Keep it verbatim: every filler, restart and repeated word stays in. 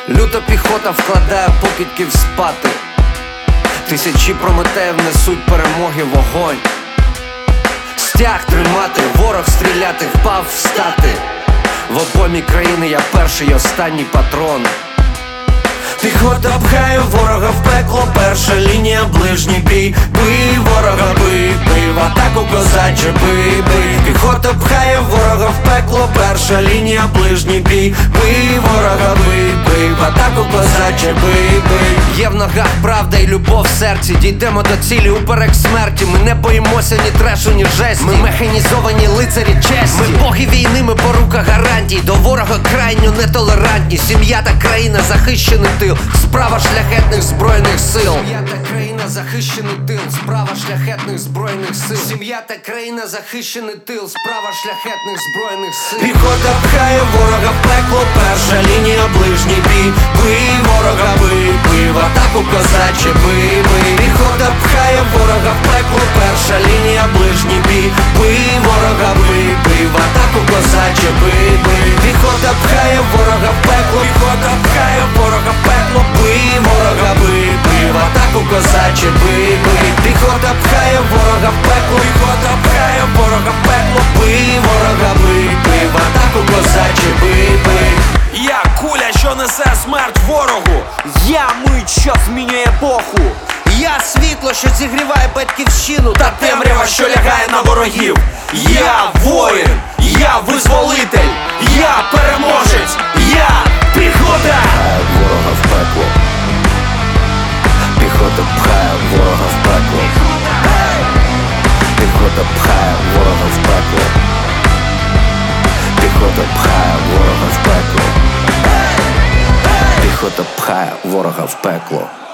Люта піхота вкладає покидьків спати. Тисячі прометеїв несуть перемоги вогонь. Стяг тримати, ворог стріляти, впав встати. В обоймі країни я перший і останній патрон. Піхота пхає ворога в пекло, перша лінія, ближній бій. Бий ворога, бий, бий, в атаку козаче, бий, бий. Піхота пхає ворога в пекло, перша лінія, ближній бій. Бий ворога, бий, бий, в атаку козаче, бий, бий. Є в ногах правда і любов в серці. Дійдемо до цілі уперек смерті. Ми не боїмося ні трешу, ні жесті. Ми механізовані лицарі честі. Ми боги війни, ми порука гарантій. До ворога крайньо нетолерантні. Сім'я та країна, захищений тил, справа шляхетних збройних сил. Сім'я та країна, захищений тил, справа шляхетних збройних сил. Сім'я та країна, захищений тил, справа шляхетних збройних сил. Піхота пхає ворога в пекло, перша лінія, ближній бій. Бий ворога, бий, бий, в атаку козаче, бий, бий. Піхота пхає ворога в пекло, перша лінія, ближній бій. Бий ворога, бий, бий, в атаку козаче, бий, бий. Піхота пхає ворога в пекло, піхота пхає ворога в пекло. Бий ворога, бий, бий, в атаку козаче, бий, бий. Піхота пхає ворога в пекло, піхота пхає ворога в пекло. Бий ворога, бий, бий, в атаку козаче, бий, бий. Я куля, що несе смерть ворогу. Я мить, що змінює епоху. Я світло, що зігріває батьківщину, Та темрява, що лягає на ворогів. Я воїн, я визволитель, я переможець, я піхота. Ворога в пекло. Піхота пхає ворога в пекло. Піхота пхає ворога в пекло. Піхота пхає ворога в пекло. Піхота пхає ворога в пекло.